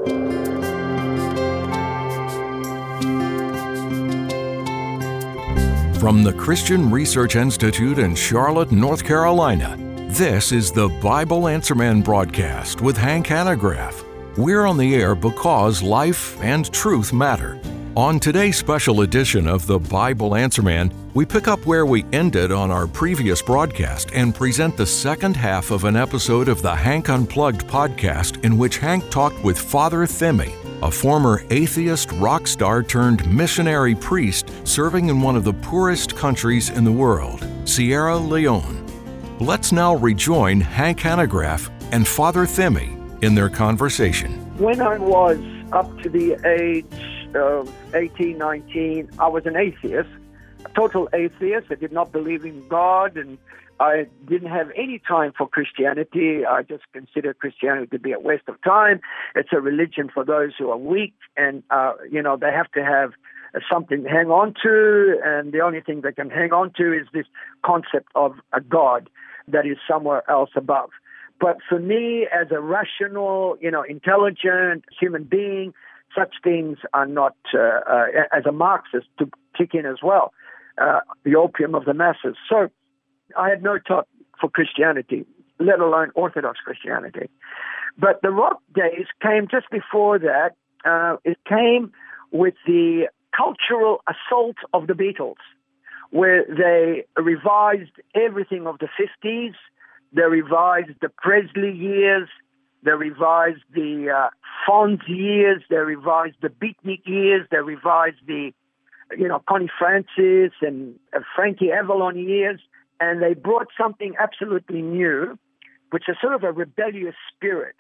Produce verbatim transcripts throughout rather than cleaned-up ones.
From the Christian Research Institute in Charlotte, North Carolina, this is the Bible Answer Man broadcast with Hank Hanegraaff. We're on the air because life and truth matter. On today's special edition of the Bible Answer Man, we pick up where we ended on our previous broadcast and present the second half of an episode of the Hank Unplugged podcast in which Hank talked with Father Themi, a former atheist rock star turned missionary priest serving in one of the poorest countries in the world, Sierra Leone. Let's now rejoin Hank Hanegraaff and Father Themi in their conversation. When I was up to the age of eighteen, nineteen, I was an atheist, a total atheist. I did not believe in God, and I didn't have any time for Christianity. I just considered Christianity to be a waste of time. It's a religion for those who are weak, and, uh, you know, they have to have something to hang on to, and the only thing they can hang on to is this concept of a God that is somewhere else above. But for me, as a rational, you know, intelligent human being, such things are not, uh, uh, as a Marxist, to kick in as well, uh, the opium of the masses. So I had no thought for Christianity, let alone Orthodox Christianity. But the rock days came just before that. Uh, it came with the cultural assault of the Beatles, where they revised everything of the fifties. They revised the Presley years. They revised the uh, Fonz years. They revised the Beatnik years. They revised the, you know, Connie Francis and uh, Frankie Avalon years. And they brought something absolutely new, which is sort of a rebellious spirit.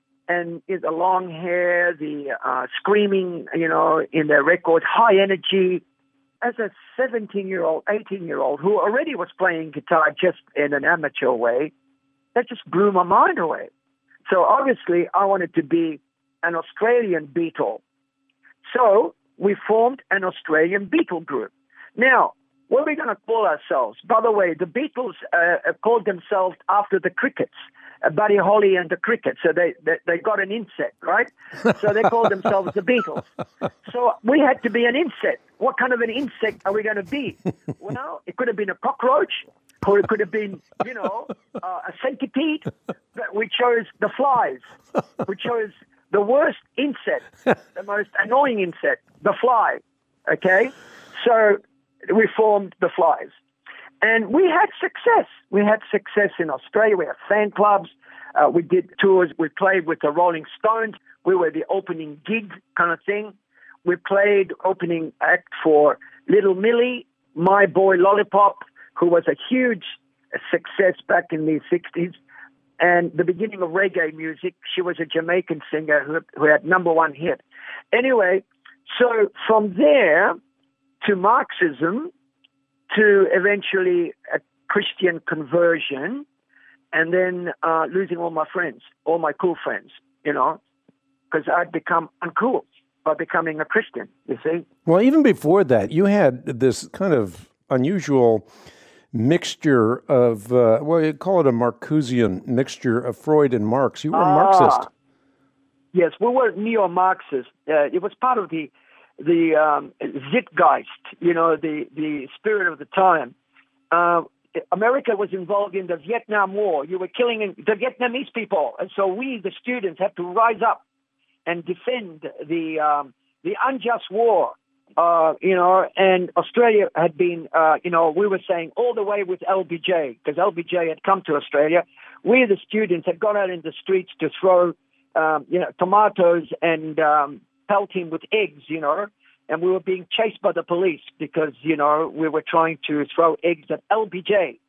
And is the long hair, the uh, screaming, you know, in their records, high energy. As a seventeen-year-old, eighteen-year-old who already was playing guitar just in an amateur way, that just blew my mind away. So obviously I wanted to be an Australian Beatle. So we formed an Australian Beatle group. Now, what are we going to call ourselves? By the way, the Beatles uh, called themselves after the Crickets, uh, Buddy Holly and the Crickets. So they, they, they got an insect, right? So they called themselves the Beatles. So we had to be an insect. What kind of an insect are we going to be? Well, it could have been a cockroach, or it could have been, you know, uh, a centipede. But we chose the flies. We chose the worst insect, the most annoying insect, the fly, okay? So we formed the Flies. And we had success. We had success in Australia. We had fan clubs. Uh, we did tours. We played with the Rolling Stones. We were the opening gig kind of thing. We played opening act for Little Millie, My Boy Lollipop, who was a huge success back in the sixties. And the beginning of reggae music. She was a Jamaican singer who, who had number one hit. Anyway, so from there to Marxism, to eventually a Christian conversion, and then uh, losing all my friends, all my cool friends, you know, because I'd become uncool by becoming a Christian, you see. Well, even before that, you had this kind of unusual mixture of, uh, well, you call it a Marcusian mixture of Freud and Marx. You were ah, a Marxist. Yes, we were neo-Marxist. Uh, it was part of the the um, Zeitgeist, you know, the, the spirit of the time. Uh, America was involved in the Vietnam War. You were killing the Vietnamese people. And so we, the students, had to rise up and defend the um, the unjust war, uh, you know, and Australia had been, uh, you know, we were saying all the way with L B J, because L B J had come to Australia. We, the students, had gone out in the streets to throw, um, you know, tomatoes and um, pelt him with eggs, you know, and we were being chased by the police because, you know, we were trying to throw eggs at L B J.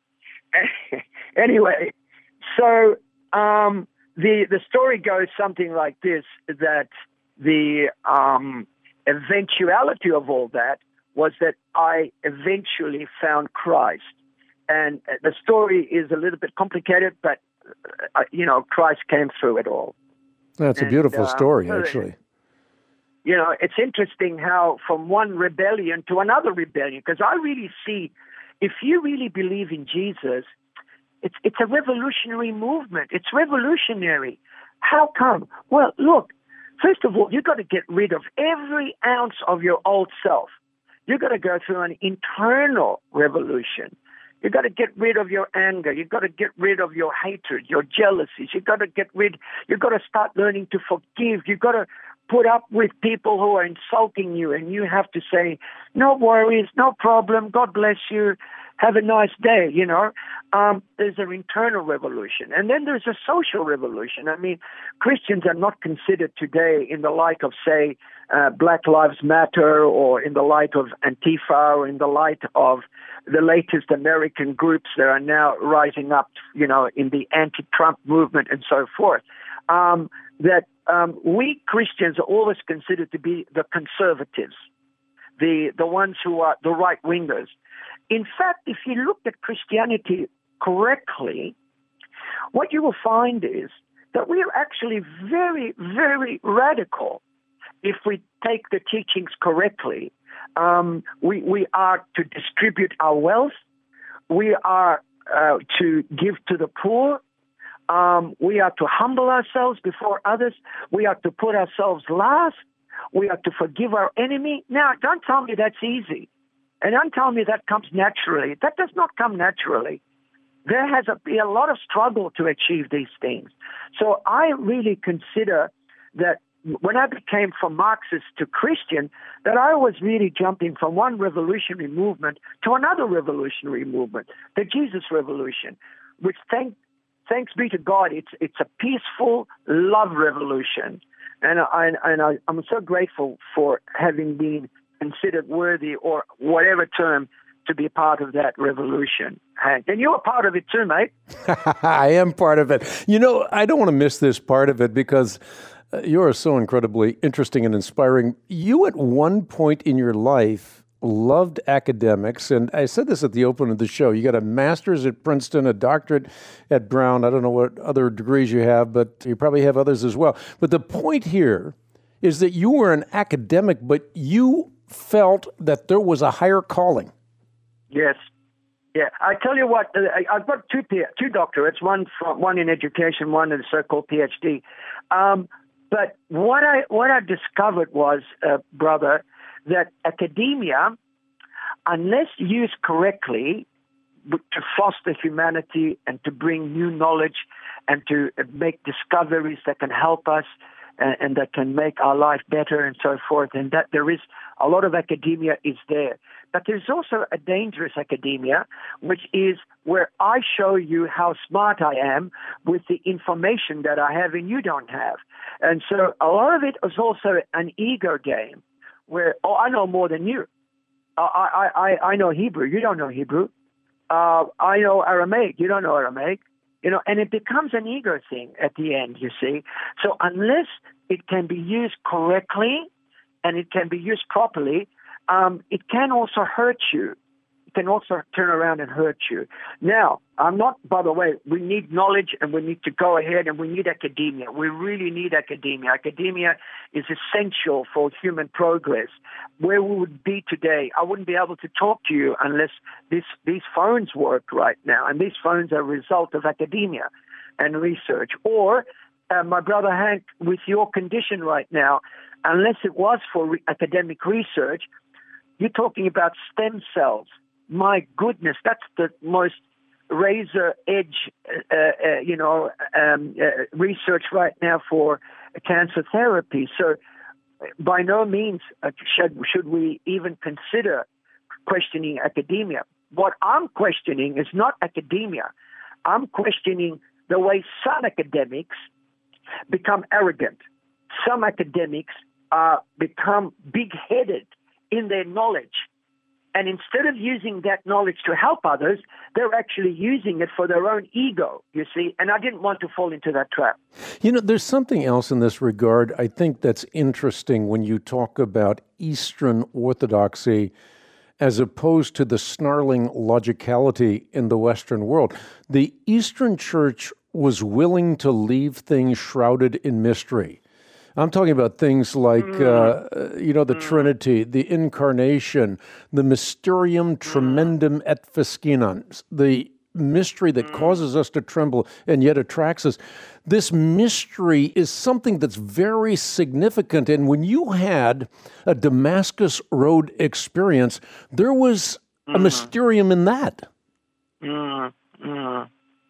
Anyway, so um, the the story goes something like this, that the um, eventuality of all that was that I eventually found Christ. And the story is a little bit complicated, but, uh, you know, Christ came through it all. That's a and, beautiful uh, story, actually. You know, it's interesting how from one rebellion to another rebellion, because I really see, if you really believe in Jesus, it's it's a revolutionary movement. It's revolutionary. How come? Well, look, First of all, you've got to get rid of every ounce of your old self. You've got to go through an internal revolution. You've got to get rid of your anger. You've got to get rid of your hatred, your jealousies. You've got to get rid, you've got to start learning to forgive. You've got to put up with people who are insulting you, and you have to say, no worries, no problem, God bless you, have a nice day, you know. Um, there's an internal revolution. And then there's a social revolution. I mean, Christians are not considered today in the light of, say, uh, Black Lives Matter, or in the light of Antifa, or in the light of the latest American groups that are now rising up, you know, in the anti-Trump movement and so forth. Um, that um, we Christians are always considered to be the conservatives, the the ones who are the right-wingers. In fact, if you look at Christianity correctly, what you will find is that we are actually very, very radical if we take the teachings correctly. Um, we, we are to distribute our wealth. We are uh, to give to the poor. Um, we are to humble ourselves before others. We are to put ourselves last. We are to forgive our enemy. Now, don't tell me that's easy. And don't tell me that comes naturally. That does not come naturally. There has to be a lot of struggle to achieve these things. So I really consider that when I became from Marxist to Christian, that I was really jumping from one revolutionary movement to another revolutionary movement, the Jesus Revolution, which thank, thanks be to God, it's it's a peaceful love revolution. And, I, and I, I'm so grateful for having been considered worthy, or whatever term, to be part of that revolution. Hank, and you're a part of it too, mate. I am part of it. You know, I don't want to miss this part of it because you are so incredibly interesting and inspiring. You, at one point in your life, loved academics, and I said this at the open of the show. You got a master's at Princeton, a doctorate at Brown. I don't know what other degrees you have, but you probably have others as well. But the point here is that you were an academic, but you felt that there was a higher calling. Yes. Yeah. I tell you what, I've got two two doctorates, one from, one in education, one in a so-called PhD. Um, but what I what I discovered was, uh, brother, that academia, unless used correctly to foster humanity and to bring new knowledge and to make discoveries that can help us and, and that can make our life better and so forth, and that there is a lot of academia is there. But there's also a dangerous academia, which is where I show you how smart I am with the information that I have and you don't have. And so a lot of it is also an ego game, where, oh, I know more than you. Uh, I, I, I know Hebrew. You don't know Hebrew. Uh, I know Aramaic. You don't know Aramaic. You know, and it becomes an ego thing at the end, you see. So unless it can be used correctly and it can be used properly, um, it can also hurt you. It can also turn around and hurt you. Now, I'm not, by the way, we need knowledge and we need to go ahead and we need academia. We really need academia. Academia is essential for human progress. Where we would be today, I wouldn't be able to talk to you unless this, these phones worked right now. And these phones are a result of academia and research. Or, uh, my brother Hank, with your condition right now, unless it was for re- academic research, you're talking about stem cells. My goodness, that's the most razor edge, uh, uh, you know, um, uh, research right now for cancer therapy. So, by no means uh, should should we even consider questioning academia. What I'm questioning is not academia. I'm questioning the way some academics become arrogant. Some academics uh, become big-headed in their knowledge. And instead of using that knowledge to help others, they're actually using it for their own ego, you see. And I didn't want to fall into that trap. You know, there's something else in this regard I think that's interesting when you talk about Eastern Orthodoxy as opposed to the snarling logicality in the Western world. The Eastern Church was willing to leave things shrouded in mystery. I'm talking about things like, uh, you know, the Trinity, the Incarnation, the Mysterium Tremendum et Fescinans, the mystery that causes us to tremble and yet attracts us. This mystery is something that's very significant. And when you had a Damascus Road experience, there was a mm. mysterium in that. Mm, mm,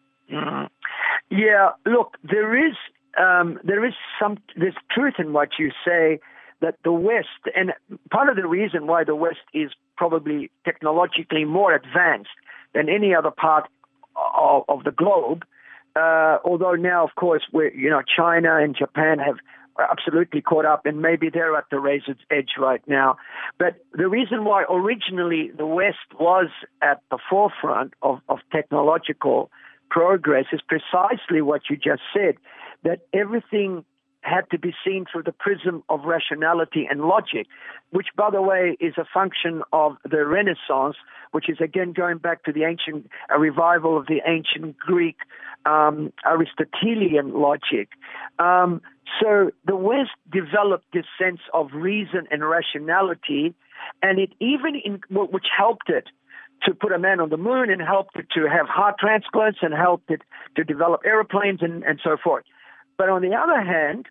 mm. Yeah, look, there is um, there is some there's truth in what you say that the West, and part of the reason why the West is probably technologically more advanced than any other part of, of the globe, uh, although now, of course, we're, you know, China and Japan have absolutely caught up, and maybe they're at the razor's edge right now. But the reason why originally the West was at the forefront of, of technological progress is precisely what you just said, that everything had to be seen through the prism of rationality and logic, which, by the way, is a function of the Renaissance, which is, again, going back to the ancient, a revival of the ancient Greek um, Aristotelian logic. Um, so the West developed this sense of reason and rationality, and it even, in, which helped it to put a man on the moon and helped it to have heart transplants and helped it to develop airplanes and, and so forth. But on the other hand,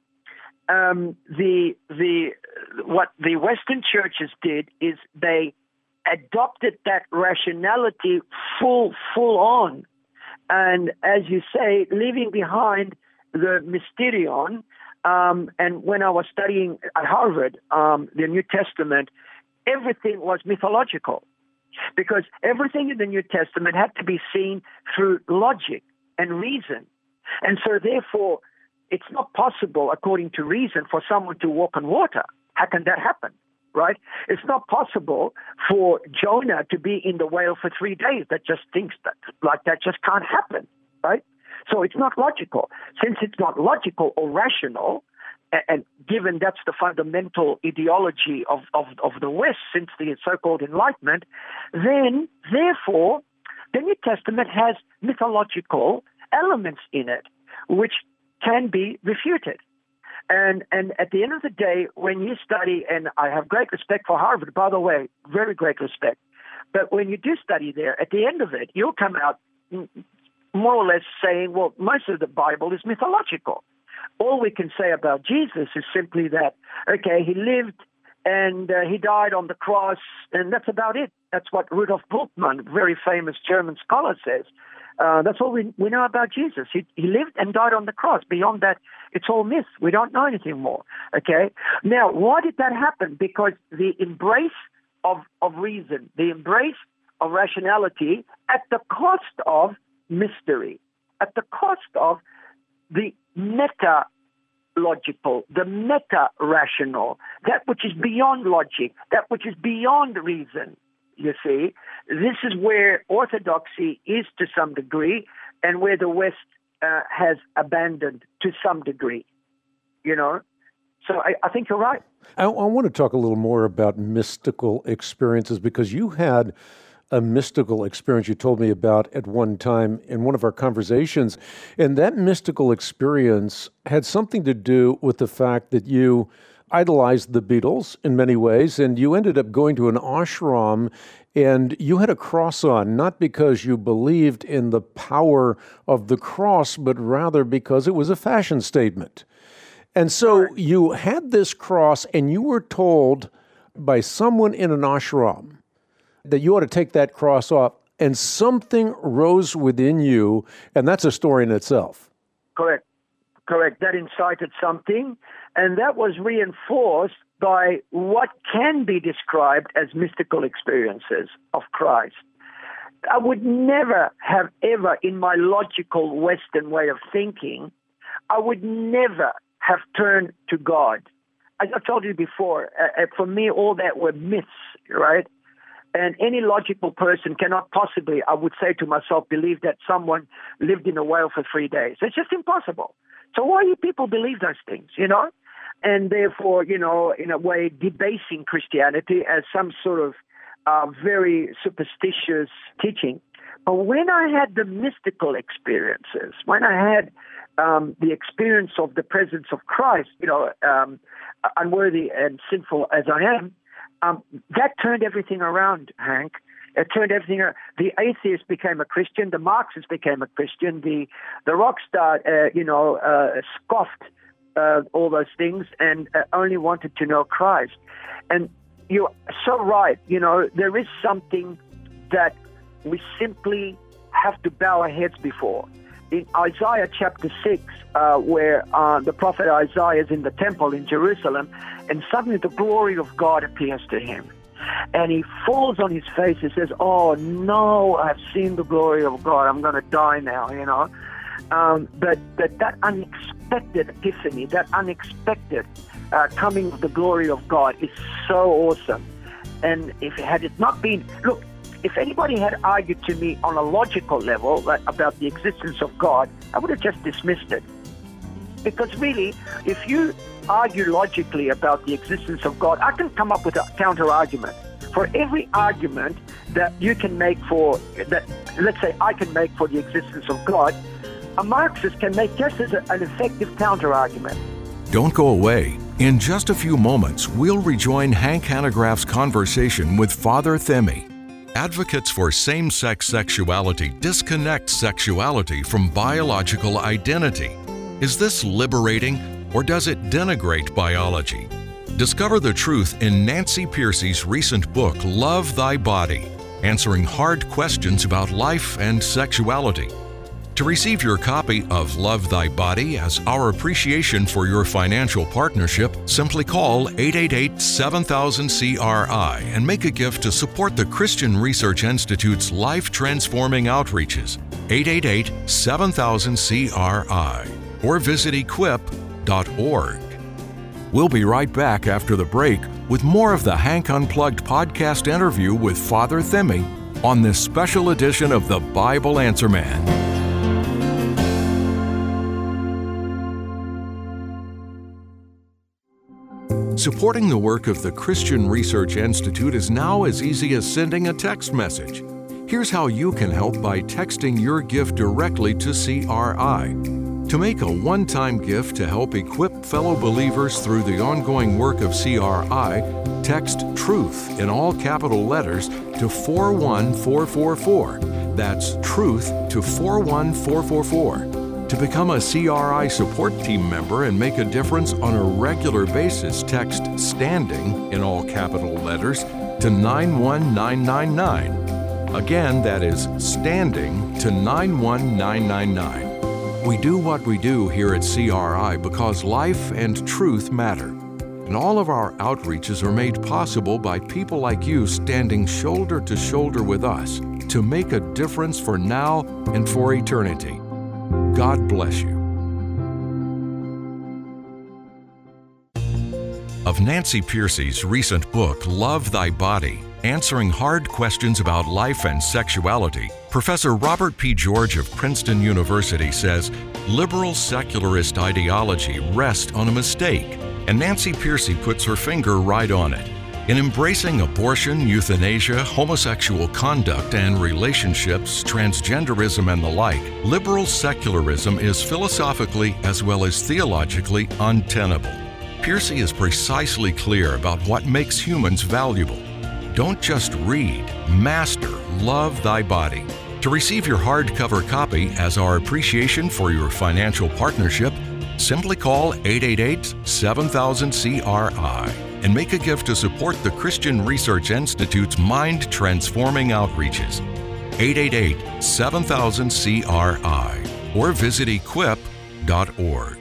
um, the the what the Western churches did is they adopted that rationality full full on, and as you say, leaving behind the mysterion. Um, and when I was studying at Harvard, um, the New Testament, everything was mythological, because everything in the New Testament had to be seen through logic and reason, and so therefore, it's not possible, according to reason, for someone to walk on water. How can that happen, right? It's not possible for Jonah to be in the whale for three days. That just thinks that, like that just can't happen, right? So it's not logical. Since it's not logical or rational, and, and given that's the fundamental ideology of, of, of the West since the so-called Enlightenment, then, therefore, the New Testament has mythological elements in it, which can be refuted. And and at the end of the day, when you study, and I have great respect for Harvard, by the way, very great respect, but when you do study there, at the end of it, you'll come out more or less saying, well, most of the Bible is mythological. All we can say about Jesus is simply that, okay, he lived and uh, he died on the cross, and that's about it. That's what Rudolf Bultmann, very famous German scholar, says. Uh, that's all we, we know about Jesus. He, he lived and died on the cross. Beyond that, it's all myth. We don't know anything more. Okay? Now, why did that happen? Because the embrace of, of reason, the embrace of rationality at the cost of mystery, at the cost of the meta-logical, the meta-rational, that which is beyond logic, that which is beyond reason. You see, this is where orthodoxy is to some degree, and where the West uh, has abandoned to some degree, you know. So I, I think you're right. I, I want to talk a little more about mystical experiences, because you had a mystical experience you told me about at one time in one of our conversations, and that mystical experience had something to do with the fact that you idolized the Beatles in many ways, and you ended up going to an ashram, and you had a cross on, not because you believed in the power of the cross, but rather because it was a fashion statement. And so you had this cross, and you were told by someone in an ashram that you ought to take that cross off, and something rose within you, and that's a story in itself. Correct. Correct. That incited something, and that was reinforced by what can be described as mystical experiences of Christ. I would never have ever, in my logical Western way of thinking, I would never have turned to God. As I told you before, uh, for me, all that were myths, right? And any logical person cannot possibly, I would say to myself, believe that someone lived in a whale for three days. It's just impossible. So why do people believe those things, you know? And therefore, you know, in a way, debasing Christianity as some sort of uh, very superstitious teaching. But when I had the mystical experiences, when I had um, the experience of the presence of Christ, you know, um, unworthy and sinful as I am, um, that turned everything around, Hank. It turned everything around. The atheist became a Christian. The Marxist became a Christian. The the rock star, uh, you know, uh, scoffed uh, all those things and uh, only wanted to know Christ. And you're so right. You know, there is something that we simply have to bow our heads before. In Isaiah chapter six, uh, where uh, the prophet Isaiah is in the temple in Jerusalem, and suddenly the glory of God appears to him. And he falls on his face and says, oh, no, I've seen the glory of God. I'm going to die now, you know. Um, but, but that unexpected epiphany, that unexpected uh, coming of the glory of God is so awesome. And if had it not been, look, if anybody had argued to me on a logical level like, about the existence of God, I would have just dismissed it. Because really, if you argue logically about the existence of God, I can come up with a counter-argument. For every argument that you can make for, that let's say I can make for the existence of God, a Marxist can make just as a, an effective counter-argument. Don't go away. In just a few moments, we'll rejoin Hank Hanegraaff's conversation with Father Themi. Advocates for same-sex sexuality disconnect sexuality from biological identity. Is this liberating, or does it denigrate biology? Discover the truth in Nancy Pearcey's recent book, Love Thy Body, answering hard questions about life and sexuality. To receive your copy of Love Thy Body as our appreciation for your financial partnership, simply call eight eight eight, seven thousand, C R I and make a gift to support the Christian Research Institute's life-transforming outreaches, eight eight eight, seven thousand, C R I, or visit equip dot org. We'll be right back after the break with more of the Hank Unplugged podcast interview with Father Themi on this special edition of the Bible Answer Man. Supporting the work of the Christian Research Institute is now as easy as sending a text message. Here's how you can help by texting your gift directly to C R I. To make a one-time gift to help equip fellow believers through the ongoing work of C R I, text TRUTH in all capital letters to four one four four four. That's TRUTH to four one four four four. To become a C R I support team member and make a difference on a regular basis, text STANDING in all capital letters to nine one nine nine nine. Again, that is STANDING to nine one nine nine nine. We do what we do here at C R I because life and truth matter. And all of our outreaches are made possible by people like you standing shoulder to shoulder with us to make a difference for now and for eternity. God bless you. Of Nancy Pearcey's recent book, Love Thy Body, answering hard questions about life and sexuality, Professor Robert P. George of Princeton University says, liberal secularist ideology rests on a mistake, and Nancy Pearcey puts her finger right on it. In embracing abortion, euthanasia, homosexual conduct and relationships, transgenderism and the like, liberal secularism is philosophically as well as theologically untenable. Pearcey is precisely clear about what makes humans valuable. Don't just read, master Love Thy Body. To receive your hardcover copy as our appreciation for your financial partnership, simply call eight eight eight, seven thousand, C R I and make a gift to support the Christian Research Institute's mind-transforming outreaches. eight eight eight, seven thousand, C R I or visit equip dot org.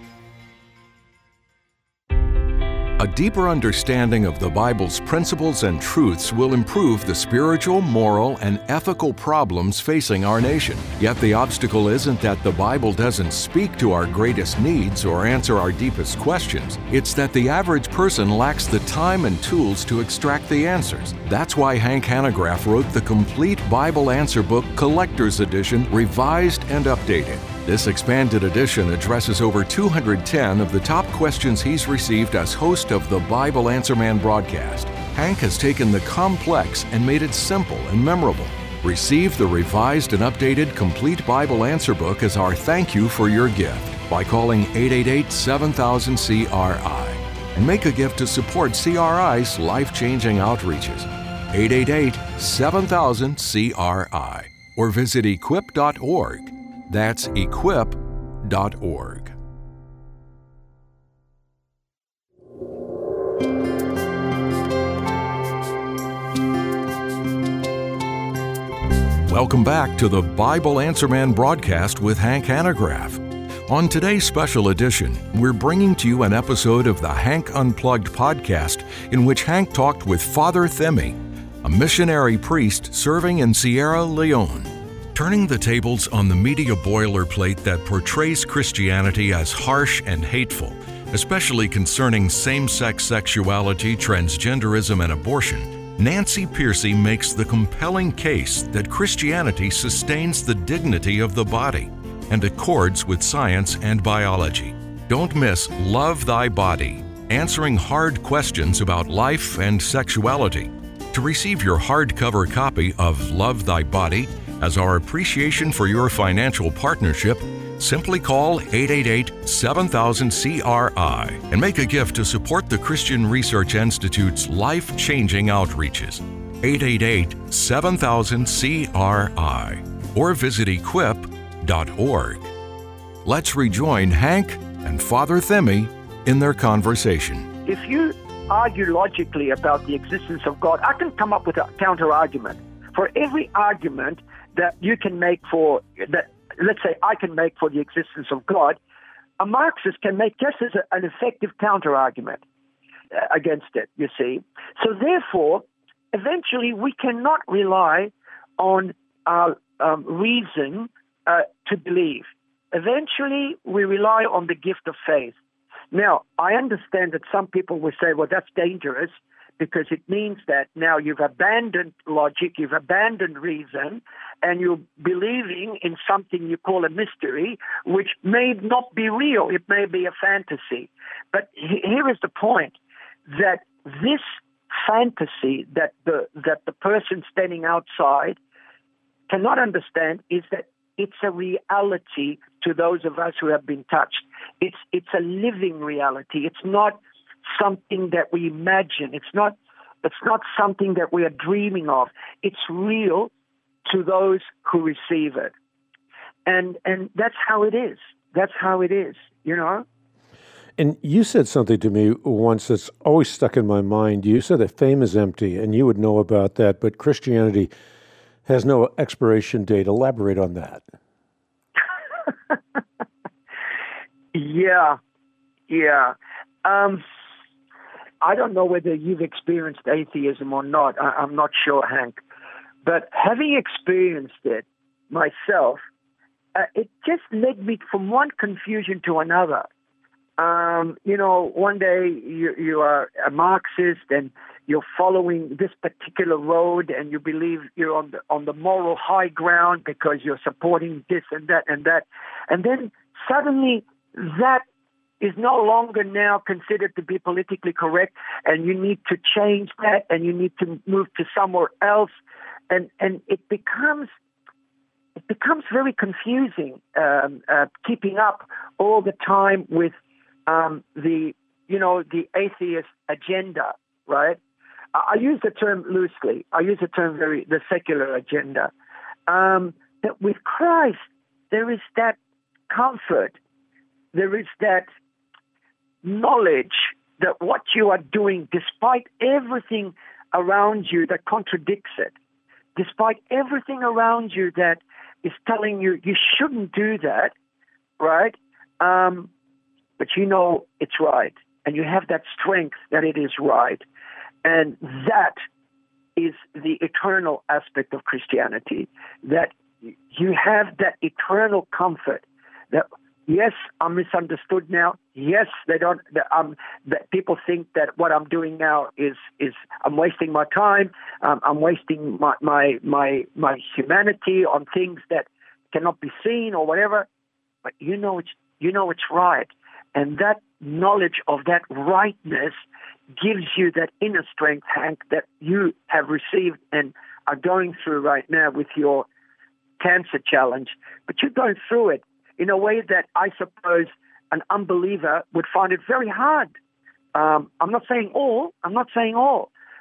A deeper understanding of the Bible's principles and truths will improve the spiritual, moral, and ethical problems facing our nation. Yet the obstacle isn't that the Bible doesn't speak to our greatest needs or answer our deepest questions. It's that the average person lacks the time and tools to extract the answers. That's why Hank Hanegraaff wrote the complete Bible Answer Book Collector's Edition, revised and updated. This expanded edition addresses over two hundred ten of the top questions he's received as host of the Bible Answer Man broadcast. Hank has taken the complex and made it simple and memorable. Receive the revised and updated Complete Bible Answer Book as our thank you for your gift by calling eight eight eight, seven thousand, C R I and make a gift to support C R I's life-changing outreaches. eight eight eight, seven thousand, C R I, or visit equip dot org. That's equip dot org. Welcome back to the Bible Answer Man broadcast with Hank Hanegraaff. On today's special edition, we're bringing to you an episode of the Hank Unplugged podcast in which Hank talked with Father Themi, a missionary priest serving in Sierra Leone. Turning the tables on the media boilerplate that portrays Christianity as harsh and hateful, especially concerning same-sex sexuality, transgenderism, and abortion, Nancy Pearcey makes the compelling case that Christianity sustains the dignity of the body and accords with science and biology. Don't miss Love Thy Body, answering hard questions about life and sexuality. To receive your hardcover copy of Love Thy Body as our appreciation for your financial partnership, simply call eight eight eight, seven thousand, C R I and make a gift to support the Christian Research Institute's life-changing outreaches. eight eight eight, seven thousand, C R I or visit equip dot org. Let's rejoin Hank and Father Themi in their conversation. If you argue logically about the existence of God, I can come up with a counter-argument. For every argument that you can make for, that let's say I can make for the existence of God, a Marxist can make just as a, an effective counter-argument uh, against it, you see. So therefore, eventually we cannot rely on our um, reason uh, to believe. Eventually we rely on the gift of faith. Now, I understand that some people will say, well, that's dangerous because it means that now you've abandoned logic, you've abandoned reason, and you're believing in something you call a mystery, which may not be real. It may be a fantasy. But here is the point, that this fantasy that the that the person standing outside cannot understand is that it's a reality to those of us who have been touched. It's it's a living reality. It's not something that we imagine. It's not it's not something that we are dreaming of. It's real to those who receive it. And and that's how it is. That's how it is, you know? And you said something to me once that's always stuck in my mind. You said that fame is empty, and you would know about that, but Christianity has no expiration date. Elaborate on that. yeah, yeah. Um, I don't know whether you've experienced atheism or not. I, I'm not sure, Hank. But having experienced it myself, uh, it just led me from one confusion to another. Um, you know, one day you, you are a Marxist and you're following this particular road and you believe you're on the, on the moral high ground because you're supporting this and that and that. And then suddenly that is no longer now considered to be politically correct, and you need to change that and you need to move to somewhere else. And, and it becomes it becomes very confusing, um, uh, keeping up all the time with um, the, you know, the atheist agenda, right? I use the term loosely. I use the term very, the secular agenda. Um, that with Christ, there is that comfort. There is that knowledge that what you are doing, despite everything around you that contradicts it, despite everything around you that is telling you you shouldn't do that, right? Um, but you know it's right. And you have that strength that it is right. And that is the eternal aspect of Christianity, that you have that eternal comfort that, yes, I'm misunderstood now. Yes, they don't. That, um, that people think that what I'm doing now is is I'm wasting my time. Um, I'm wasting my, my my my humanity on things that cannot be seen or whatever. But you know it's you know it's right, and that knowledge of that rightness gives you that inner strength, Hank, that you have received and are going through right now with your cancer challenge. But you're going through it in a way that I suppose an unbeliever would find it very hard. Um, I'm not saying all, I'm not saying all,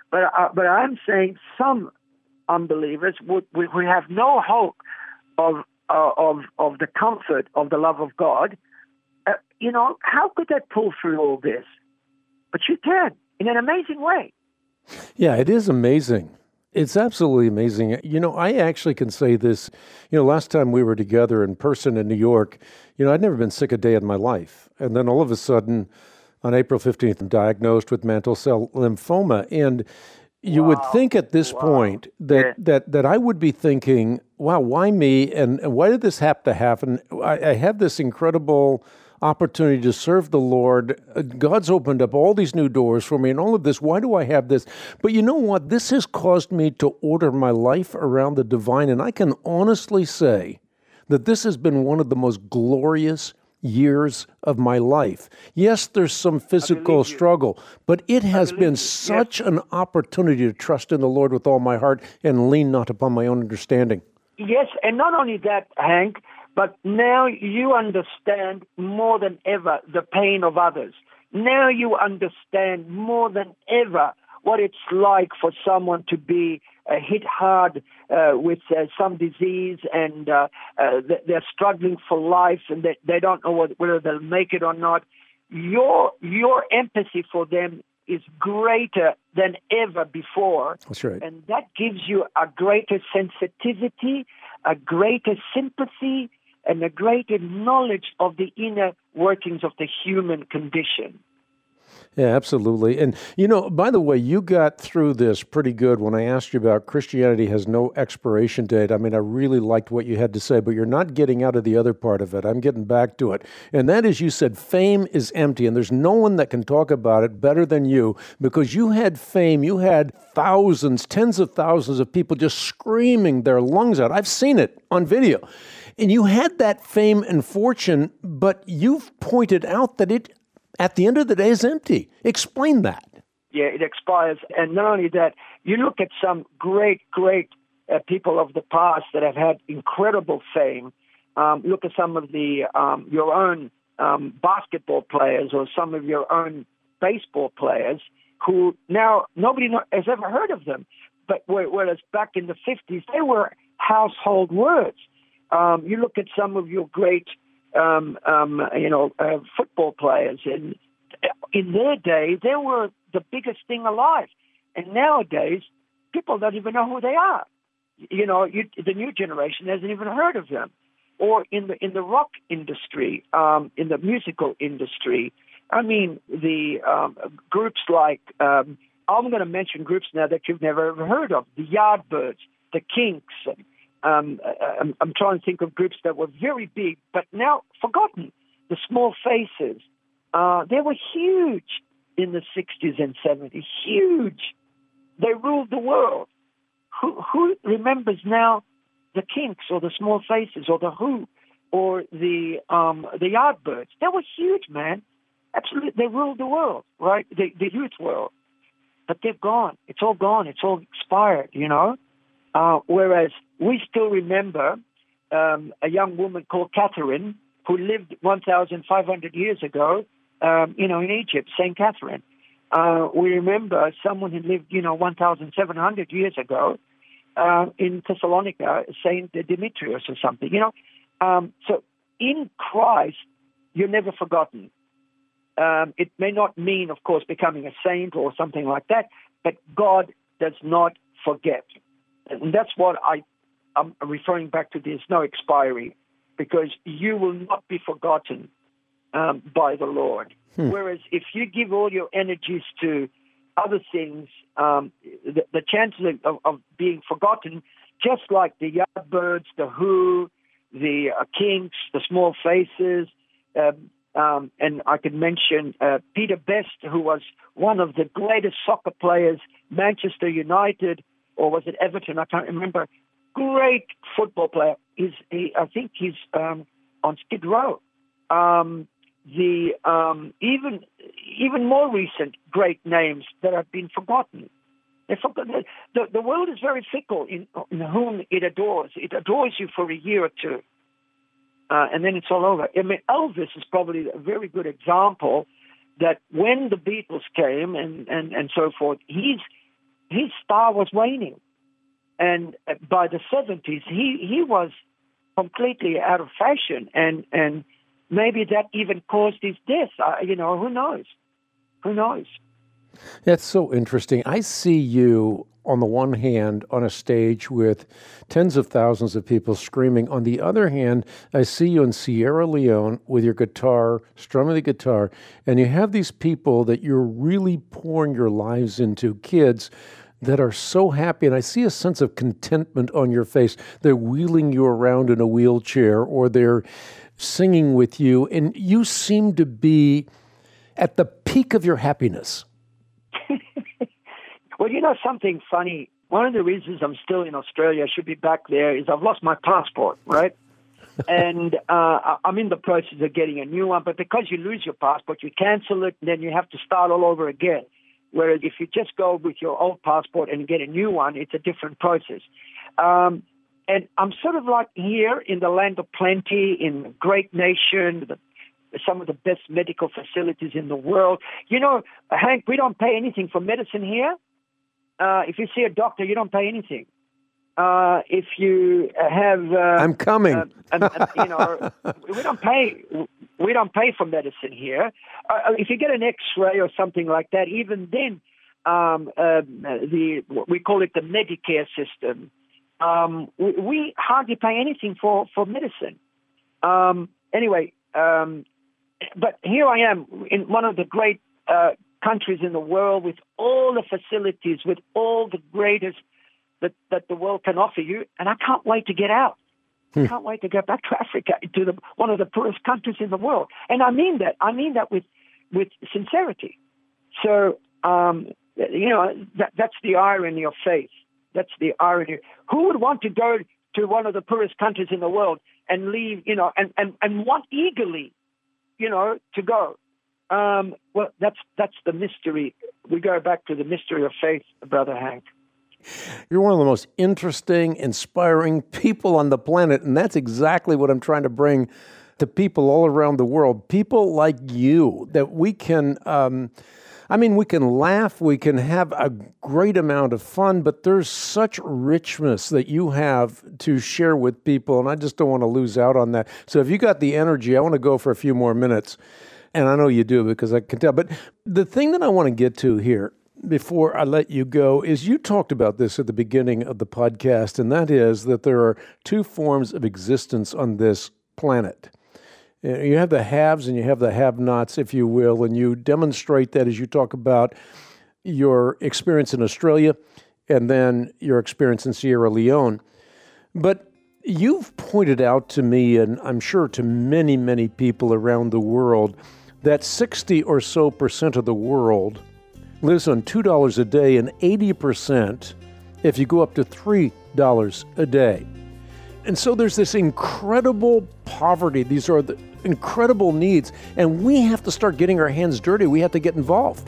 But uh, but I'm saying some unbelievers would we, we have no hope of uh, of of the comfort of the love of God. Uh, you know, how could they pull through all this? But you can in an amazing way. Yeah, it is amazing. It's absolutely amazing. You know, I actually can say this. You know, last time we were together in person in New York, you know, I'd never been sick a day in my life. And then all of a sudden, on April fifteenth, I'm diagnosed with mantle cell lymphoma. And you wow. would think at this wow. point that, yeah. that that I would be thinking, wow, why me? And, and why did this have to happen? I, I have this incredible opportunity to serve the Lord. God's opened up all these new doors for me and all of this. Why do I have this? But you know what? This has caused me to order my life around the divine. And I can honestly say that this has been one of the most glorious years of my life. Yes, there's some physical struggle, but it has been you. such yes. an opportunity to trust in the Lord with all my heart and lean not upon my own understanding. Yes, and not only that, Hank, but now you understand more than ever the pain of others. Now you understand more than ever what it's like for someone to be uh, hit hard uh, with uh, some disease and uh, uh, they're struggling for life and they, they don't know whether they'll make it or not. Your your empathy for them is greater than ever before. That's right. And that gives you a greater sensitivity, a greater sympathy, and a greater knowledge of the inner workings of the human condition. Yeah, absolutely. And, you know, by the way, you got through this pretty good when I asked you about Christianity has no expiration date. I mean, I really liked what you had to say, but you're not getting out of the other part of it. I'm getting back to it. And that is, you said fame is empty, and there's no one that can talk about it better than you, because you had fame. You had thousands, tens of thousands of people just screaming their lungs out. I've seen it on video. And you had that fame and fortune, but you've pointed out that it, at the end of the day, is empty. Explain that. Yeah, it expires. And not only that, you look at some great, great uh, people of the past that have had incredible fame. Um, look at some of the um, your own um, basketball players or some of your own baseball players who now nobody has ever heard of them. But whereas back in the fifties, they were household words. Um, you look at some of your great, um, um, you know, uh, football players, and in their day, they were the biggest thing alive. And nowadays, people don't even know who they are. You know, you, the new generation hasn't even heard of them. Or in the in the rock industry, um, in the musical industry, I mean, the um, groups like um, I'm going to mention groups now that you've never ever heard of: the Yardbirds, the Kinks. Um, I'm, I'm trying to think of groups that were very big, but now forgotten. The Small Faces. Uh, they were huge in the sixties and seventies. Huge. They ruled the world. Who, who remembers now the Kinks or the Small Faces or the Who or the um, the Yardbirds? They were huge, man. Absolutely. They ruled the world, right? The, the youth world. But they're gone. It's all gone. It's all expired, you know? Uh, whereas we still remember um, a young woman called Catherine who lived one thousand five hundred years ago, um, you know, in Egypt, Saint Catherine. Uh, we remember someone who lived, you know, one thousand seven hundred years ago uh, in Thessalonica, Saint Demetrius or something, you know. Um, so in Christ, you're never forgotten. Um, it may not mean, of course, becoming a saint or something like that, but God does not forget. And that's what I, I'm referring back to. There's no expiry, because you will not be forgotten um, by the Lord. Hmm. Whereas if you give all your energies to other things, um, the, the chances of, of being forgotten, just like the Yardbirds, the Who, the uh, Kinks, the Small Faces, um, um, and I could mention uh, Peter Best, who was one of the greatest soccer players, Manchester United, or was it Everton? I can't remember. Great football player. He's, he, I think he's um, on Skid Row. Um, the um, even even more recent great names that have been forgotten. forgotten. The, the world is very fickle in, in whom it adores. It adores you for a year or two, uh, and then it's all over. I mean, Elvis is probably a very good example that when the Beatles came and, and, and so forth, he's his star was waning. And by the seventies, he, he was completely out of fashion. And, and maybe that even caused his death. Uh, you know, who knows? Who knows? That's so interesting. I see you on the one hand on a stage with tens of thousands of people screaming. On the other hand, I see you in Sierra Leone with your guitar, strumming the guitar, and you have these people that you're really pouring your lives into, kids that are so happy, and I see a sense of contentment on your face. They're wheeling you around in a wheelchair, or they're singing with you, and you seem to be at the peak of your happiness. Well, you know something funny? One of the reasons I'm still in Australia, I should be back there, is I've lost my passport, right? and uh, I'm in the process of getting a new one, but because you lose your passport, you cancel it, and then you have to start all over again. Whereas if you just go with your old passport and get a new one, it's a different process. Um, and I'm sort of like here in the land of plenty, in a great nation, the, some of the best medical facilities in the world. You know, Hank, we don't pay anything for medicine here. Uh, if you see a doctor, you don't pay anything. Uh, if you have, uh, I'm coming. uh, and, and, you know, we don't pay. We don't pay for medicine here. Uh, if you get an X-ray or something like that, even then, um, uh, the we call it the Medicare system. Um, we, we hardly pay anything for for medicine. Um, anyway, um, but here I am in one of the great uh, countries in the world with all the facilities, with all the greatest that, that the world can offer you, and I can't wait to get out. Hmm. I can't wait to get back to Africa, to the, one of the poorest countries in the world. And I mean that. I mean that with with sincerity. So, um, you know, that, that's the irony of faith. That's the irony. Who would want to go to one of the poorest countries in the world and leave, you know, and, and, and want eagerly, you know, to go? Um, well, that's that's the mystery. We go back to the mystery of faith, Brother Hank. You're one of the most interesting, inspiring people on the planet, and that's exactly what I'm trying to bring to people all around the world. People like you, that we can, um, I mean, we can laugh, we can have a great amount of fun, but there's such richness that you have to share with people, and I just don't want to lose out on that. So if you got the energy, I want to go for a few more minutes. And I know you do because I can tell. But the thing that I want to get to here before I let you go is you talked about this at the beginning of the podcast, and that is that there are two forms of existence on this planet. You have the haves and you have the have-nots, if you will, and you demonstrate that as you talk about your experience in Australia and then your experience in Sierra Leone. But you've pointed out to me, and I'm sure to many, many people around the world, that sixty or so percent of the world lives on two dollars a day, and eighty percent if you go up to three dollars a day. And so there's this incredible poverty. These are the incredible needs, and we have to start getting our hands dirty. We have to get involved.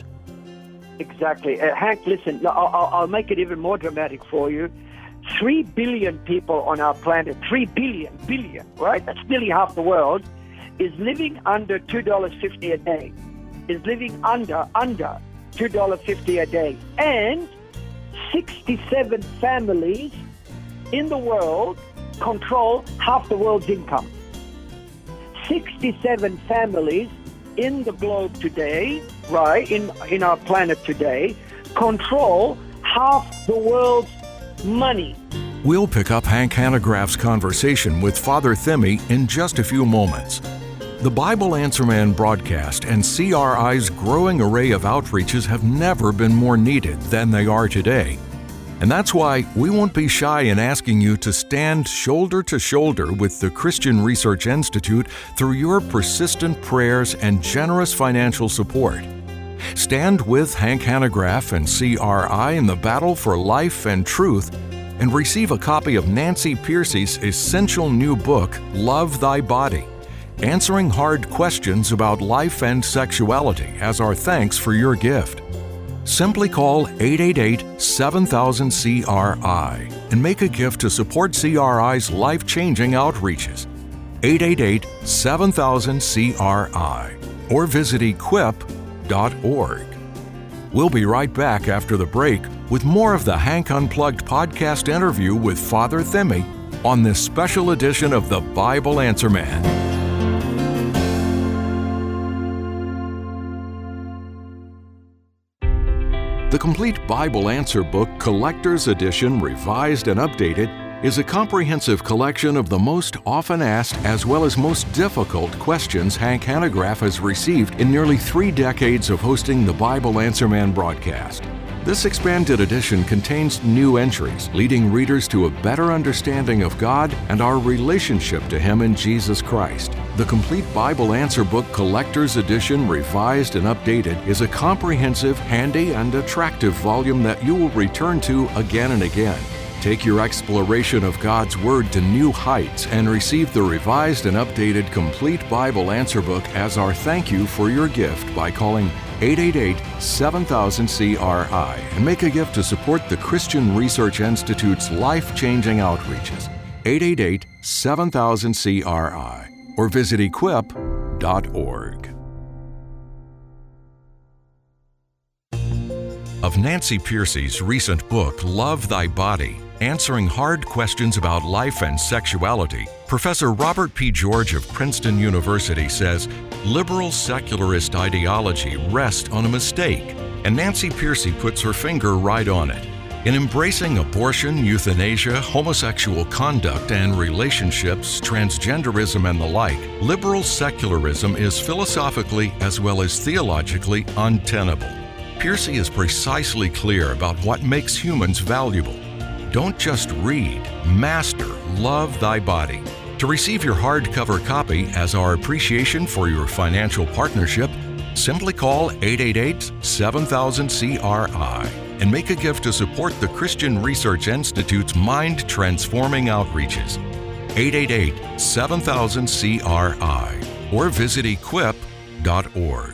Exactly. Uh, Hank, listen, I'll, I'll make it even more dramatic for you. Three billion people on our planet, three billion, billion, right? That's nearly half the world, is living under two dollars fifty a day, is living under, under two dollars fifty a day. And sixty-seven families in the world control half the world's income. sixty-seven families in the globe today, right, in, in our planet today, control half the world's money. We'll pick up Hank Hanegraaff's conversation with Father Themi in just a few moments. The Bible Answer Man broadcast and C R I's growing array of outreaches have never been more needed than they are today. And that's why we won't be shy in asking you to stand shoulder to shoulder with the Christian Research Institute through your persistent prayers and generous financial support. Stand with Hank Hanegraaff and C R I in the battle for life and truth, and receive a copy of Nancy Pearcey's essential new book, Love Thy Body, answering hard questions about life and sexuality as our thanks for your gift. Simply call eight eight eight, seven thousand, C R I and make a gift to support C R I's life-changing outreaches. eight eight eight, seven thousand, C R I or visit equip dot org. We'll be right back after the break with more of the Hank Unplugged podcast interview with Father Thimi on this special edition of the Bible Answer Man. The Complete Bible Answer Book Collector's Edition, revised and updated, is a comprehensive collection of the most often asked as well as most difficult questions Hank Hanegraaff has received in nearly three decades of hosting the Bible Answer Man broadcast. This expanded edition contains new entries, leading readers to a better understanding of God and our relationship to Him in Jesus Christ. The Complete Bible Answer Book Collector's Edition, revised and updated, is a comprehensive, handy, and attractive volume that you will return to again and again. Take your exploration of God's Word to new heights and receive the revised and updated Complete Bible Answer Book as our thank you for your gift by calling eight eight eight, seven thousand, C R I and make a gift to support the Christian Research Institute's life-changing outreaches. eight eight eight, seven thousand, C R I or visit equip dot org. Of Nancy Pearcey's recent book, Love Thy Body, Answering Hard Questions About Life and Sexuality, Professor Robert P. George of Princeton University says, liberal secularist ideology rests on a mistake, and Nancy Pearcey puts her finger right on it. In embracing abortion, euthanasia, homosexual conduct and relationships, transgenderism and the like, liberal secularism is philosophically as well as theologically untenable. Pearcey is precisely clear about what makes humans valuable. Don't just read, master Love Thy Body. To receive your hardcover copy as our appreciation for your financial partnership, simply call eight eight eight, seven thousand, C R I and make a gift to support the Christian Research Institute's mind-transforming outreaches. eight eight eight, seven thousand, C R I or visit equip dot org.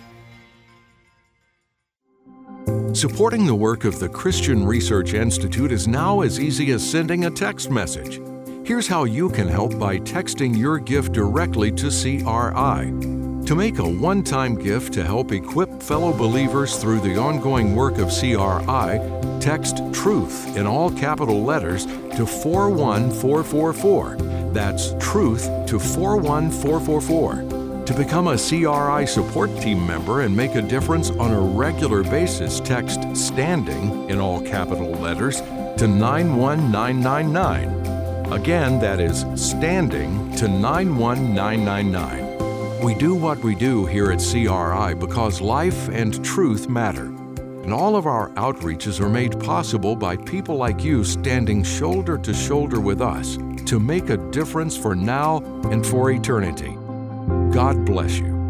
Supporting the work of the Christian Research Institute is now as easy as sending a text message. Here's how you can help by texting your gift directly to C R I. To make a one-time gift to help equip fellow believers through the ongoing work of C R I, text TRUTH in all capital letters to four one four four four. That's TRUTH to four one four four four. To become a C R I support team member and make a difference on a regular basis, text STANDING in all capital letters to nine one nine nine nine. Again, that is STANDING to nine one nine nine nine. We do what we do here at C R I because life and truth matter. And all of our outreaches are made possible by people like you standing shoulder to shoulder with us to make a difference for now and for eternity. God bless you.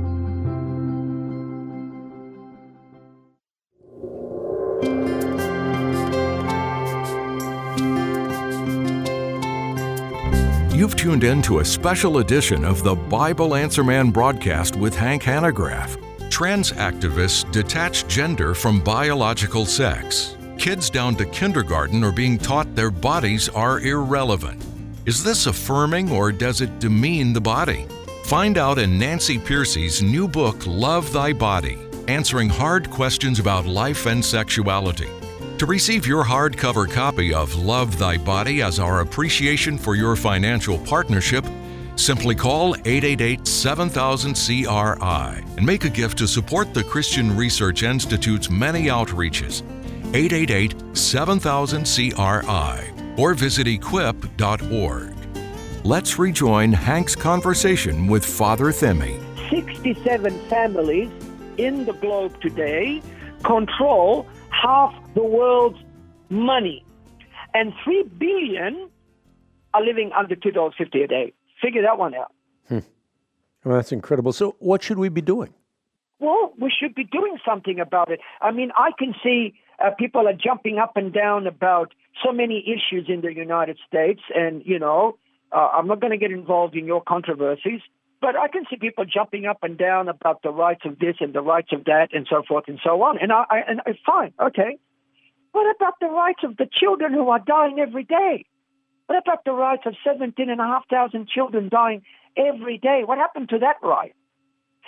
You've tuned in to a special edition of the Bible Answer Man broadcast with Hank Hanegraaff. Trans activists detach gender from biological sex. Kids down to kindergarten are being taught their bodies are irrelevant. Is this affirming or does it demean the body? Find out in Nancy Pearcey's new book, Love Thy Body, Answering Hard Questions About Life and Sexuality. To receive your hardcover copy of Love Thy Body as our appreciation for your financial partnership, simply call eight eight eight, seven thousand, C R I and make a gift to support the Christian Research Institute's many outreaches. eight eight eight, seven thousand, C R I or visit equip dot org. Let's rejoin Hank's conversation with Father Thimi. sixty-seven families in the globe today control half the world's money. And three billion are living under two dollars fifty a day. Figure that one out. Hmm. Well, that's incredible. So what should we be doing? Well, we should be doing something about it. I mean, I can see uh, people are jumping up and down about so many issues in the United States. And, you know, uh, I'm not going to get involved in your controversies, but I can see people jumping up and down about the rights of this and the rights of that and so forth and so on. And I, I and it's fine, okay. What about the rights of the children who are dying every day? What about the rights of seventeen and a half thousand children dying every day? What happened to that right?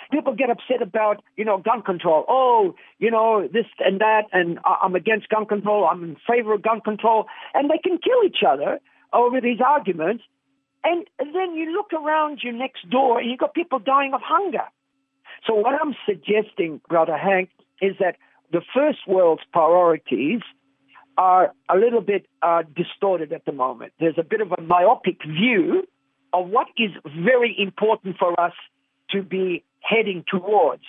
People get upset about, you know, gun control. Oh, you know, this and that, and I'm against gun control. I'm in favor of gun control. And they can kill each other over these arguments. And then you look around you next door and you've got people dying of hunger. So what I'm suggesting, Brother Hank, is that the first world's priorities are a little bit uh, distorted at the moment. There's a bit of a myopic view of what is very important for us to be heading towards.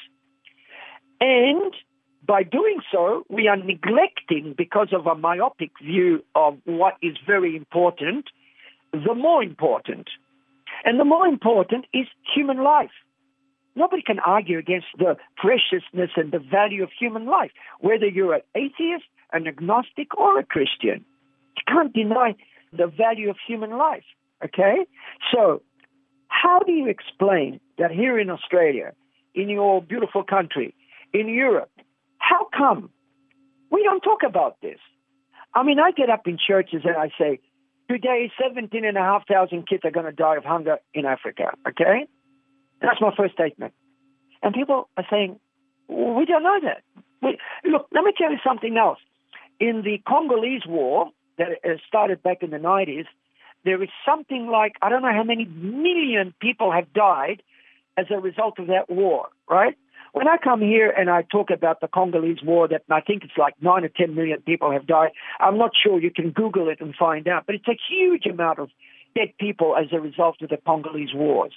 And by doing so, we are neglecting, because of a myopic view of what is very important, the more important. And the more important is human life. Nobody can argue against the preciousness and the value of human life, whether you're an atheist, an agnostic, or a Christian. You can't deny the value of human life, okay? So how do you explain that here in Australia, in your beautiful country, in Europe, how come we don't talk about this? I mean, I get up in churches and I say, today, seventeen and a half thousand kids are going to die of hunger in Africa, okay? That's my first statement. And people are saying, we don't know that. We, look, let me tell you something else. In the Congolese war that started back in the nineties, there is something like, I don't know how many million people have died as a result of that war, right? When I come here and I talk about the Congolese war, that I think it's like nine or ten million people have died, I'm not sure. You can Google it and find out. But it's a huge amount of dead people as a result of the Congolese wars.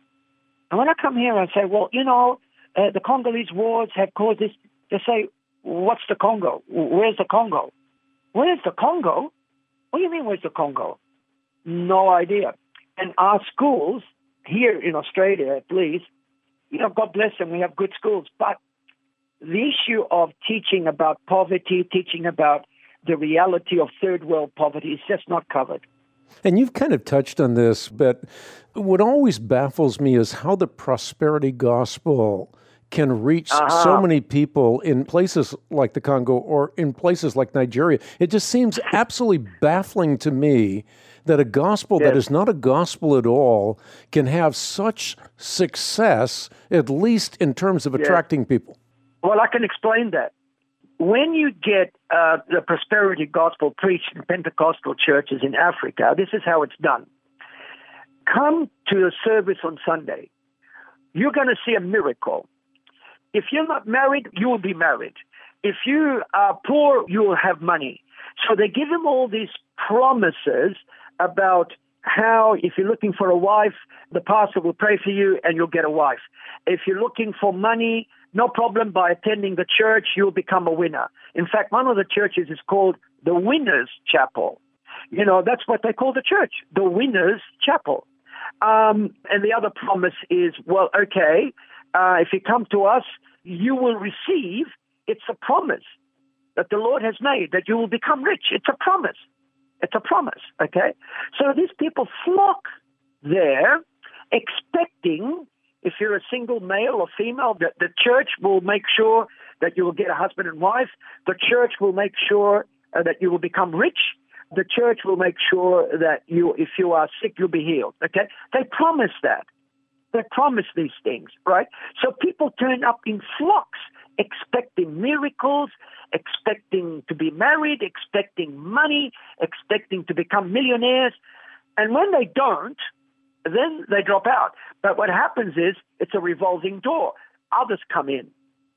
And when I come here and I say, well, you know, uh, the Congolese wars have caused this, they say, what's the Congo? Where's the Congo? Where's the Congo? What do you mean, where's the Congo? No idea. And our schools, here in Australia at least, you know, God bless them, we have good schools. But the issue of teaching about poverty, teaching about the reality of third world poverty is just not covered. And you've kind of touched on this, but what always baffles me is how the prosperity gospel can reach uh-huh. so many people in places like the Congo or in places like Nigeria. It just seems absolutely baffling to me that a gospel yes. that is not a gospel at all can have such success, at least in terms of attracting yes. people. Well, I can explain that. When you get uh, the prosperity gospel preached in Pentecostal churches in Africa, this is how it's done. Come to a service on Sunday. You're going to see a miracle. If you're not married, you will be married. If you are poor, you will have money. So they give them all these promises about how, if you're looking for a wife, the pastor will pray for you and you'll get a wife. If you're looking for money, no problem, by attending the church, you'll become a winner. In fact, one of the churches is called the Winners' Chapel. You know, that's what they call the church, the Winners' Chapel. Um, and the other promise is, well, okay, uh, if you come to us, you will receive, it's a promise that the Lord has made, that you will become rich. It's a promise. It's a promise, okay? So these people flock there expecting, if you're a single male or female, that the church will make sure that you will get a husband and wife. The church will make sure uh, that you will become rich. The church will make sure that you, if you are sick, you'll be healed, okay? They promise that. They promise these things, right? So people turn up in flocks expecting miracles, expecting to be married, expecting money, expecting to become millionaires. And when they don't, then they drop out. But what happens is it's a revolving door. Others come in,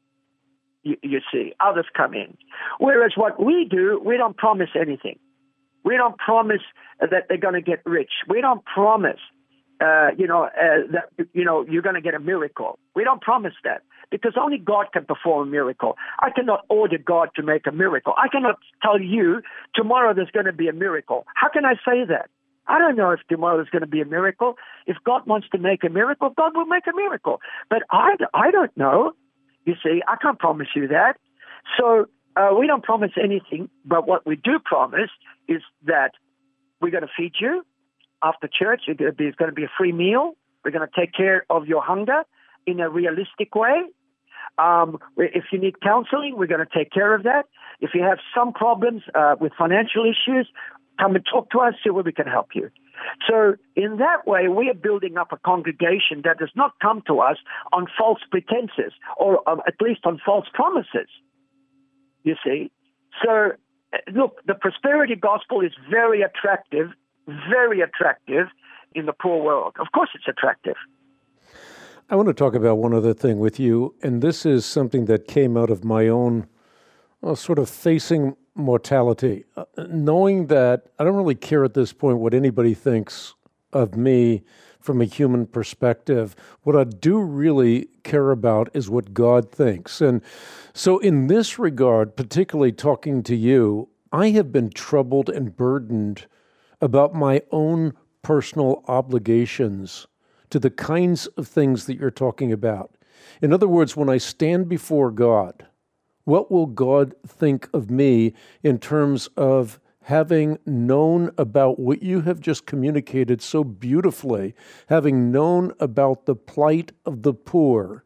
you, you see. Others come in. Whereas what we do, we don't promise anything. We don't promise that they're going to get rich. We don't promise, uh, you know, uh, that you know you're going to get a miracle. We don't promise that because only God can perform a miracle. I cannot order God to make a miracle. I cannot tell you tomorrow there's going to be a miracle. How can I say that? I don't know if tomorrow there's going to be a miracle. If God wants to make a miracle, God will make a miracle. But I, I don't know. You see, I can't promise you that. So uh, we don't promise anything, but what we do promise is that we're going to feed you after church. It's going to be, it's going to be a free meal. We're going to take care of your hunger in a realistic way. Um, if you need counseling, we're going to take care of that. If you have some problems uh, with financial issues, come and talk to us, see where we can help you. So in that way, we are building up a congregation that does not come to us on false pretenses, or um, at least on false promises, you see. So, uh, look, the prosperity gospel is very attractive, very attractive in the poor world. Of course it's attractive. I want to talk about one other thing with you, and this is something that came out of my own well, sort of facing mortality, uh, knowing that I don't really care at this point what anybody thinks of me from a human perspective. What I do really care about is what God thinks. And so in this regard, particularly talking to you, I have been troubled and burdened about my own personal obligations to the kinds of things that you're talking about. In other words, when I stand before God, what will God think of me in terms of having known about what you have just communicated so beautifully, having known about the plight of the poor?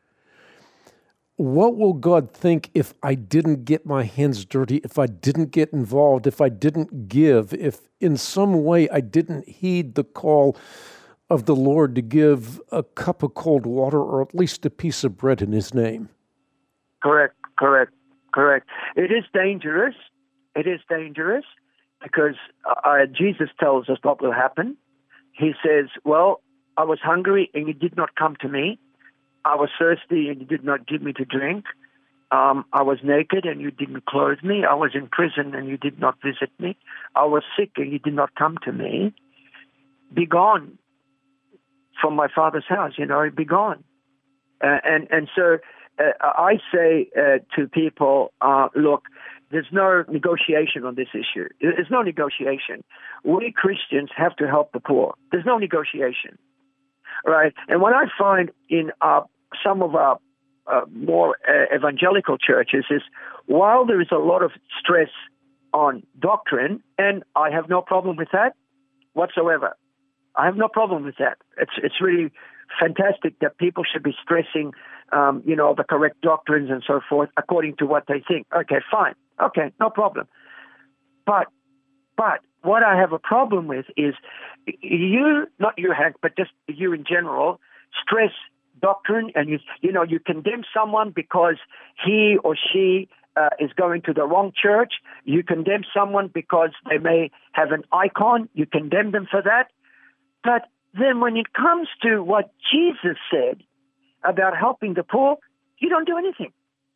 What will God think if I didn't get my hands dirty, if I didn't get involved, if I didn't give, if in some way I didn't heed the call of the Lord to give a cup of cold water or at least a piece of bread in His name? Correct, correct, correct. It is dangerous. It is dangerous because uh, Jesus tells us what will happen. He says, well, I was hungry and you did not come to me. I was thirsty and you did not give me to drink. Um, I was naked and you didn't clothe me. I was in prison and you did not visit me. I was sick and you did not come to me. Be gone from my Father's house, you know, be gone. Uh, and, and so uh, I say uh, to people, uh, look, there's no negotiation on this issue. There's no negotiation. We Christians have to help the poor. There's no negotiation, right? And what I find in uh, some of our uh, more uh, evangelical churches is while there is a lot of stress on doctrine, and I have no problem with that whatsoever. I have no problem with that. It's it's really fantastic that people should be stressing, um, you know, the correct doctrines and so forth according to what they think. Okay, fine. Okay, no problem. But but what I have a problem with is you, not you, Hank, but just you in general, stress doctrine, and you you know you condemn someone because he or she uh, is going to the wrong church. You condemn someone because they may have an icon. You condemn them for that. But then when it comes to what Jesus said about helping the poor, you don't do anything.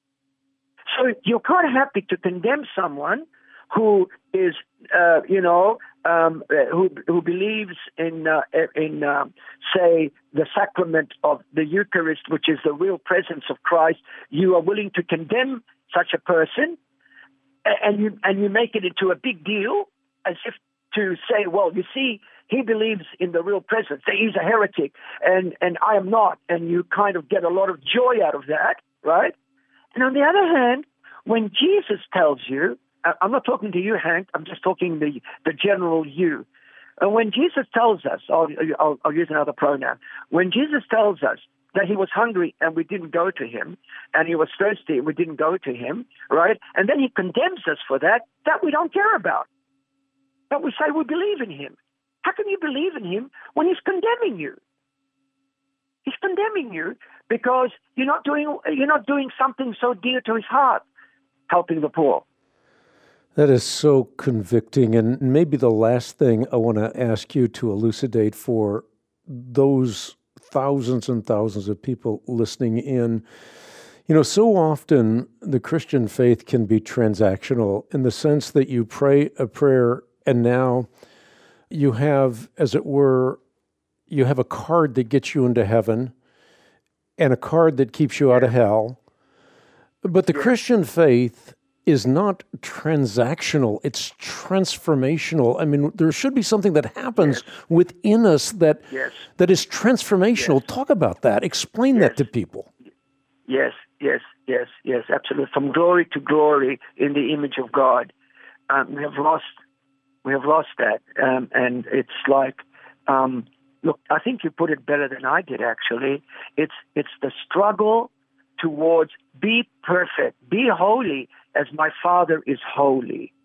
So you're quite happy to condemn someone who is, uh, you know, um, who who believes in, uh, in uh, say, the sacrament of the Eucharist, which is the real presence of Christ. You are willing to condemn such a person, and you and you make it into a big deal, as if to say, well, you see, he believes in the real presence. He's a heretic, and, and I am not. And you kind of get a lot of joy out of that, right? And on the other hand, when Jesus tells you, I'm not talking to you, Hank, I'm just talking the, the general you. And when Jesus tells us, I'll, I'll, I'll use another pronoun, when Jesus tells us that he was hungry and we didn't go to him, and he was thirsty and we didn't go to him, right? And then he condemns us for that, that we don't care about. But we say we believe in him. How can you believe in him when he's condemning you? He's condemning you because you're not doing you're not doing something so dear to his heart, helping the poor. That is so convicting. And maybe the last thing I want to ask you to elucidate for those thousands and thousands of people listening in. You know, so often the Christian faith can be transactional in the sense that you pray a prayer and now you have, as it were, you have a card that gets you into heaven and a card that keeps you out of hell. But the Christian faith is not transactional. It's transformational. I mean, there should be something that happens yes. within us that yes. that is transformational. Yes. Talk about that. Explain yes. that to people. Yes, yes, yes, yes, absolutely. From glory to glory in the image of God. Um, we have lost We have lost that, um, and it's like, um, look, I think you put it better than I did, actually. It's it's the struggle towards be perfect, be holy as my Father is holy.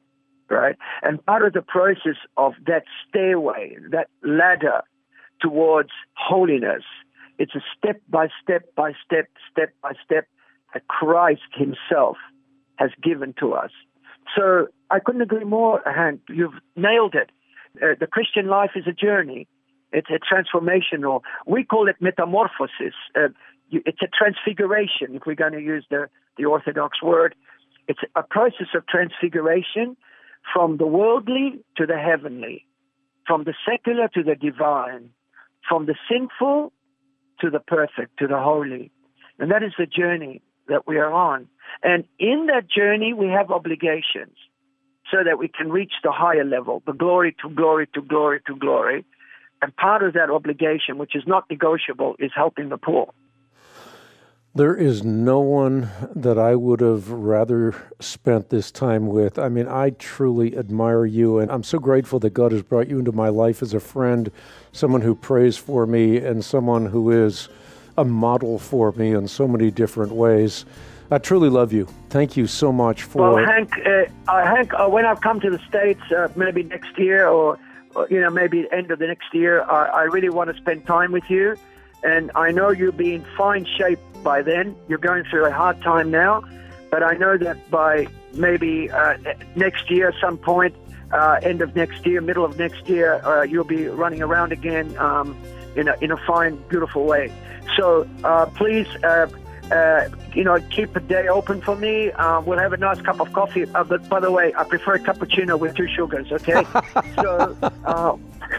right? And part of the process of that stairway, that ladder towards holiness, it's a step by step by step, step by step that Christ himself has given to us. So I couldn't agree more, Hank. You've nailed it. Uh, the Christian life is a journey. It's a transformational. We call it metamorphosis. Uh, you, it's a transfiguration, if we're going to use the, the Orthodox word. It's a process of transfiguration from the worldly to the heavenly, from the secular to the divine, from the sinful to the perfect, to the holy. And that is the journey that we are on. And in that journey, we have obligations so that we can reach the higher level, the glory to glory to glory to glory. And part of that obligation, which is not negotiable, is helping the poor. There is no one that I would have rather spent this time with. I mean, I truly admire you, and I'm so grateful that God has brought you into my life as a friend, someone who prays for me, and someone who is a model for me in so many different ways. I truly love you. Thank you so much for... Well, Hank, uh, uh, Hank uh, when I come to the States, uh, maybe next year or, or, you know, maybe the end of the next year, I, I really want to spend time with you. And I know you'll be in fine shape by then. You're going through a hard time now, but I know that by maybe uh, next year, some point, uh, end of next year, middle of next year, uh, you'll be running around again um, in a in a fine, beautiful way. So uh, please, uh, uh, you know, keep a day open for me. Uh, we'll have a nice cup of coffee. Uh, but by the way, I prefer cappuccino with two sugars. Okay, so. Uh,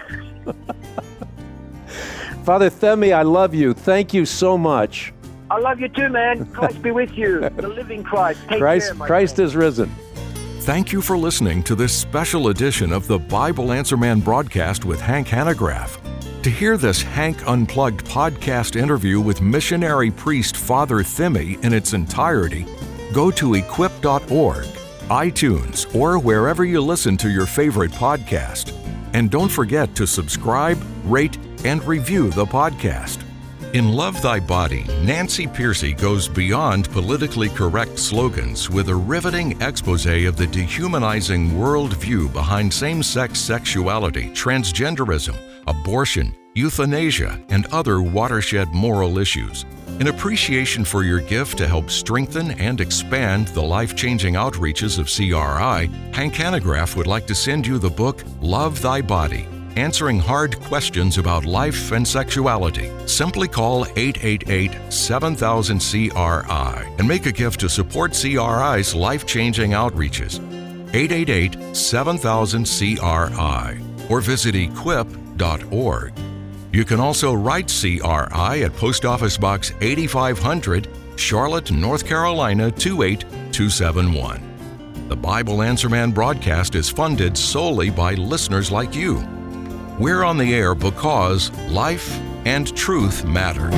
Father Themi, I love you. Thank you so much. I love you too, man. Christ be with you. The living Christ. Take Christ, care, my Christ friend. is risen. Thank you for listening to this special edition of the Bible Answer Man broadcast with Hank Hanegraaff. To hear this Hank Unplugged podcast interview with missionary priest Father Themi in its entirety, go to equip dot org, iTunes, or wherever you listen to your favorite podcast. And don't forget to subscribe, rate, and review the podcast. In Love Thy Body, Nancy Pearcey goes beyond politically correct slogans with a riveting expose of the dehumanizing worldview behind same-sex sexuality, transgenderism, abortion, euthanasia, and other watershed moral issues. In appreciation for your gift to help strengthen and expand the life-changing outreaches of C R I, Hank Hanegraaff would like to send you the book Love Thy Body, Answering Hard Questions About Life and Sexuality. Simply call eight eight eight, seven thousand, C R I and make a gift to support C R I's life-changing outreaches. eight eight eight, seven thousand, C R I or visit equip dot org. You can also write C R I at Post Office Box eighty-five hundred, Charlotte, North Carolina two eight two seven one. The Bible Answer Man broadcast is funded solely by listeners like you. We're on the air because life and truth matter.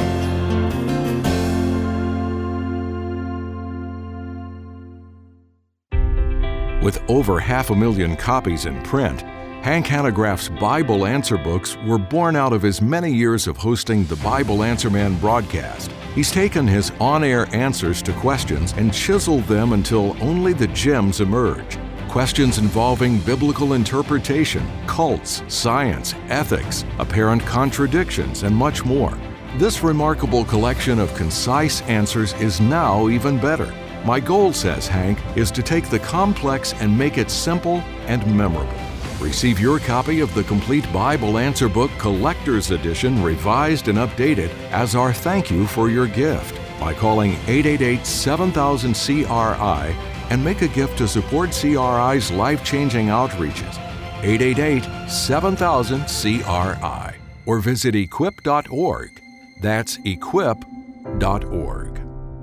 With over half a million copies in print, Hank Hanegraaff's Bible Answer books were born out of his many years of hosting the Bible Answer Man broadcast. He's taken his on-air answers to questions and chiseled them until only the gems emerge. Questions involving biblical interpretation, cults, science, ethics, apparent contradictions, and much more. This remarkable collection of concise answers is now even better. My goal, says Hank, is to take the complex and make it simple and memorable. Receive your copy of the complete Bible Answer Book Collector's Edition, revised and updated, as our thank you for your gift by calling eight eight eight, seven thousand, C R I and make a gift to support C R I's life-changing outreaches. eight eight eight, seven thousand, C R I or visit equip dot org. That's equip dot org.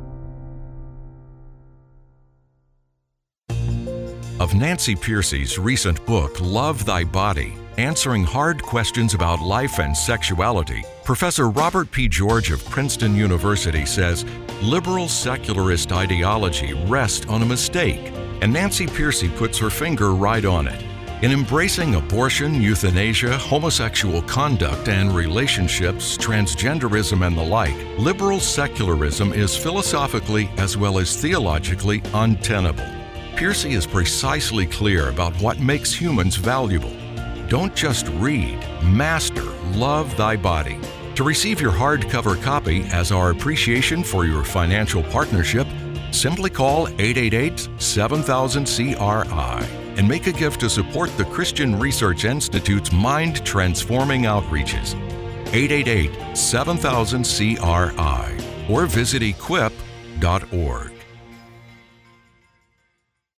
Of Nancy Pearcey's recent book, Love Thy Body, Answering Hard Questions About Life and Sexuality, Professor Robert P. George of Princeton University says, liberal secularist ideology rests on a mistake, and Nancy Pearcey puts her finger right on it. In embracing abortion, euthanasia, homosexual conduct and relationships, transgenderism and the like, liberal secularism is philosophically as well as theologically untenable. Piercy is precisely clear about what makes humans valuable. Don't just read, master Love Thy Body. To receive your hardcover copy as our appreciation for your financial partnership, simply call eight eight eight, seven thousand, C R I and make a gift to support the Christian Research Institute's mind-transforming outreaches. eight eight eight, seven thousand, C R I or visit equip dot org.